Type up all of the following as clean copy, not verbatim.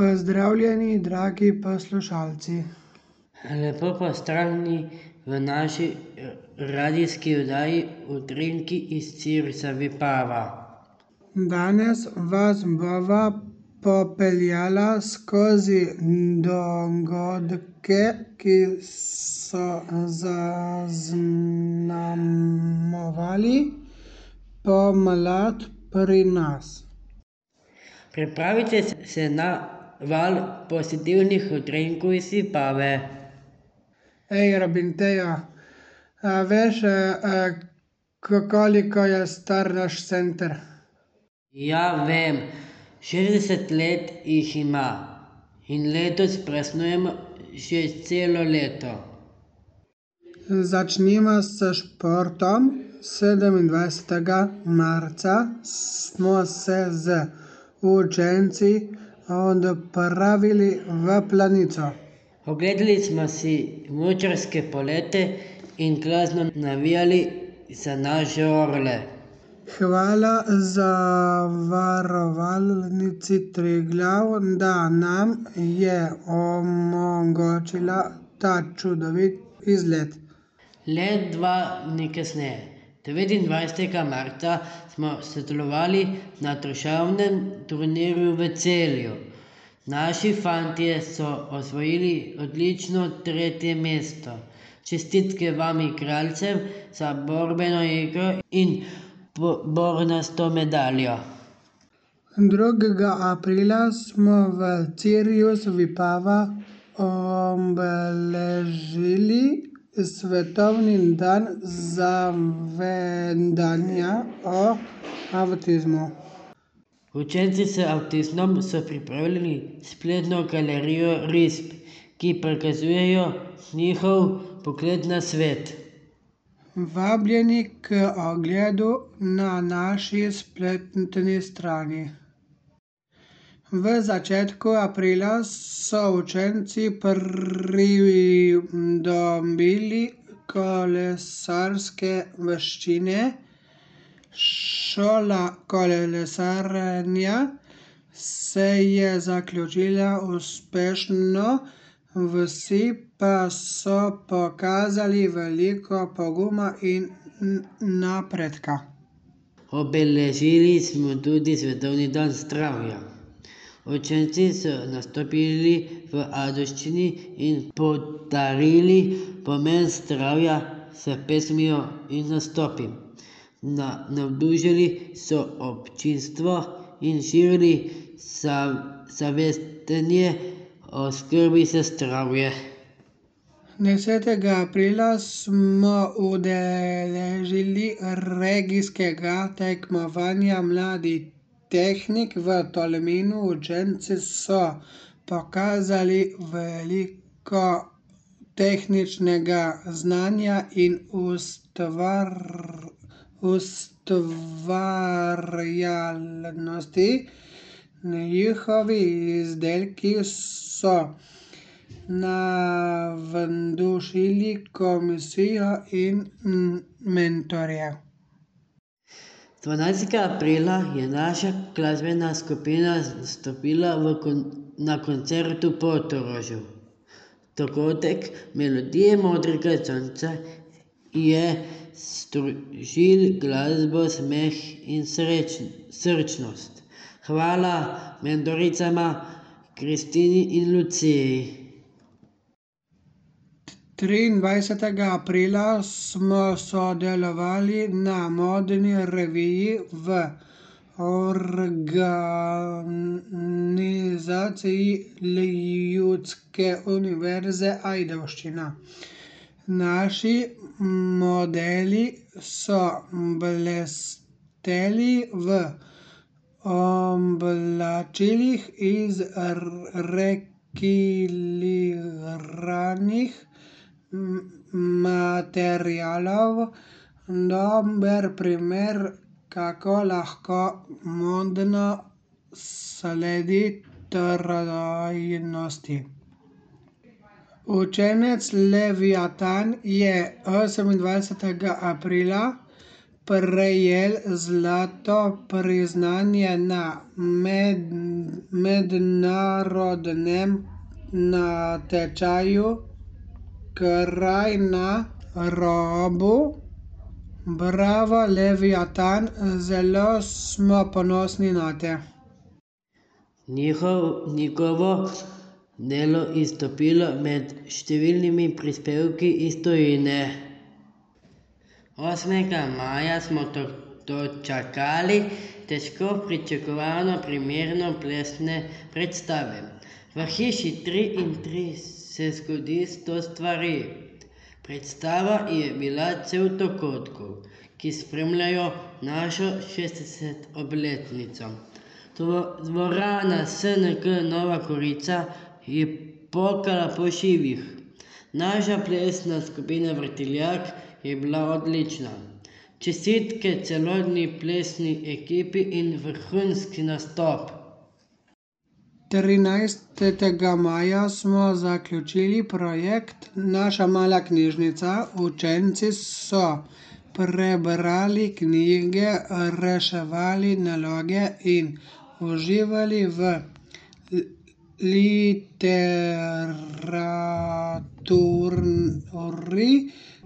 Pozdravljeni, dragi poslušalci. Lepo pozdravljeni v naši radijski oddaji Utrinki iz Cirisa Vipava. Danes vas bova popeljala skozi dogodke, ki so zaznamovali pomlad pri nas. Pripravite se na val pozitivnih utrinkov iz Vipave. Ej, Rabinteja, a veš, koliko je star naš center? Ja, vem, 60 let jih ima in letos praznujemo že celo leto. Začnimo s športom. 27. marca smo se z učenci odpravili v Planico. Ogledali smo si smučarske polete in glasno navijali za naše orle. Hvala Zavarovalnici Triglav, da nam je omogočila ta čudovit izlet. Le 2 dni kasneje, 29. marca, smo sodelovali na trošavnem turnirju v Celju. Naši fantje so osvojili odlično 3. mesto. Čestitke vam, igralcem, za borbeno igro in bornasto medaljo. 2. aprila smo v Cirjusu Vipava obeležili svetovni dan zavedanja o avtizmu. Učenci z avtizmom so pripravili spletno galerijo risb, ki prikazujejo njihov pogled na svet. Vabljeni k ogledu na naši spletni strani. V začetku aprila so učenci pridobili kolesarske veščine. Šola kolesarjenja se je zaključila uspešno, vsi pa so pokazali veliko poguma in napredka. Obeležili smo tudi svetovni dan zdravja. Učenci so nastopili v Ajdovščini in poudarili pomen zdravja s pesmijo in nastopi. Navdušili so občinstvo in širili zavedenje o skrbi za zdravje. 10. aprila smo udeležili regijskega tekmovanja Mladi tehnik v Tolminu. Učenci so pokazali veliko tehničnega znanja in ustvarjalnosti. Njihovi izdelki so navdušili komisijo in mentorje. 12. aprila je naša glasbena skupina nastopila na koncertu v Portorožu. Dogodek Melodije modrega sonca je združil glasbo, smeh in srčnost. Hvala mentoricama Kristini in Luciji. 23. aprila smo sodelovali na modni reviji v organizaciji Ljudske univerze Ajdovščina. Naši modeli so blesteli v oblačilih iz rekiliranih materialov. Dober primer, kako lahko modno sledi trajnosti. Učenec Leviatan je 28. aprila prejel zlato priznanje na mednarodnem natečaju Kraj na robu. Bravo, Leviatan, zelo smo ponosni nate. Njegovo delo izstopilo med številnimi prispevki iz tujine. 8. maja smo dočakali težko pričakovano premiero plesne predstave. V hiši 3 in 3 se zgodi 100 stvari. Predstava je bila cel dogodkov, ki spremljajo našo 60. obletnico. Dvorana SNG Nova Gorica je pokala po šivih. Naša plesna skupina Vrtiljak je bila odlična. Čestitke celotni plesni ekipi in vrhunski nastop. 13. maja smo zaključili projekt Naša mala knjižnica. Učenci so prebrali knjige, reševali naloge in uživali v literaturi.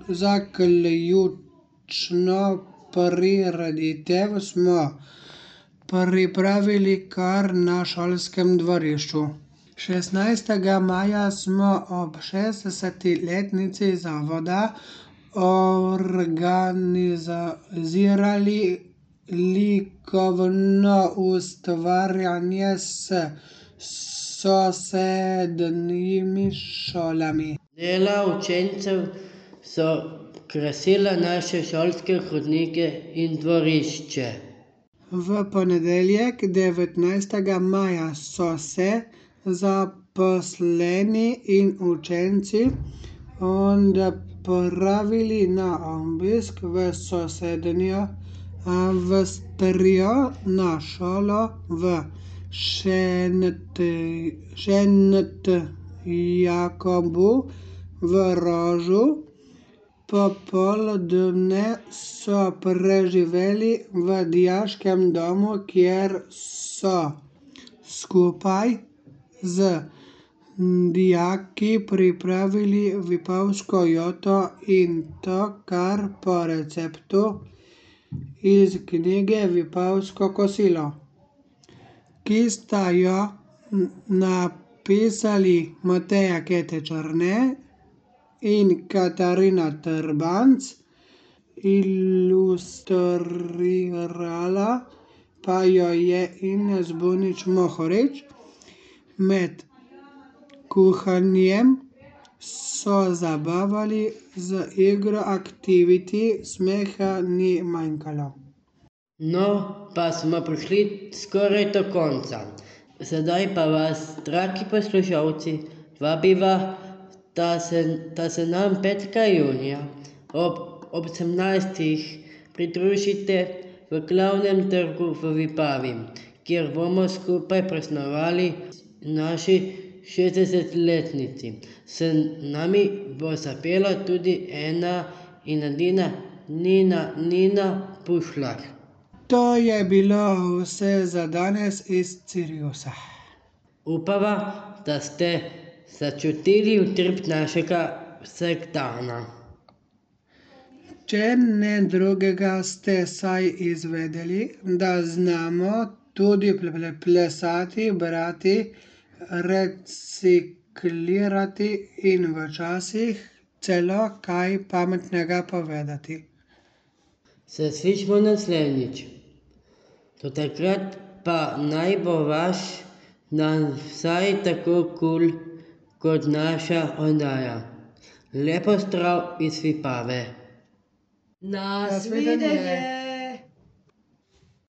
Zaključno prireditev smo pripravili kar na šolskem dvorišču. 16. maja smo ob 60-letnici zavoda organizirali likovno ustvarjanje s sosednjimi šolami. Dela učencev so krasila naše šolske hodnike in dvorišče. V ponedeljek, 19. maja, so se zaposleni in učenci odpravili na obisk v sosednjo Avstrijo na šolo v Šentjakobu v Rožu. Popoldne so preživeli v dijaškem domu, kjer so skupaj z dijaki pripravili vipavsko joto, in to kar po receptu iz knjige Vipavsko kosilo, ki sta jo napisali Mateja Kete Černe in Katarina Trbanc, ilustrirala pa jo je Ines Bunič Mohorič. Med kuhanjem so zabavali z igro Aktiviti, smeha ni manjkalo. No, pa smo prišli skoraj do konca. Sedaj pa vas, dragi poslušalci, vabiva, da se nam 5. junija ob 18. pridružite v glavnem trgu v Vipavi, kjer bomo skupaj praznovali naši 60-letnici. S nami bo zapela tudi ena in edina Nina Pušlar. To je bilo vse za danes iz Siriusa. Upava, da ste začutili utrip našega vsakdana. Če ne drugega, ste saj izvedeli, da znamo tudi plesati, brati, reciklirati in včasih celo kaj pametnega povedati. Se slišimo naslednjič. Do takrat pa naj bo vaš dan vsaj tako kul kot naša oddaja. Lep pozdrav iz Vipave. Nasvidenje!